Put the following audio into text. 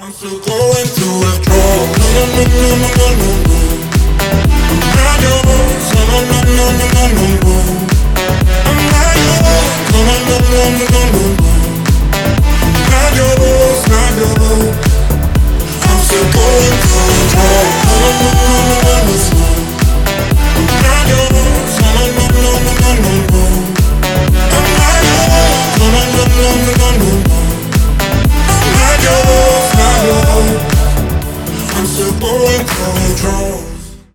I'm still going through withdrawal. No, no, no, no, no, no, no, no. I'm not yours. No, no, no, no, no, no, no.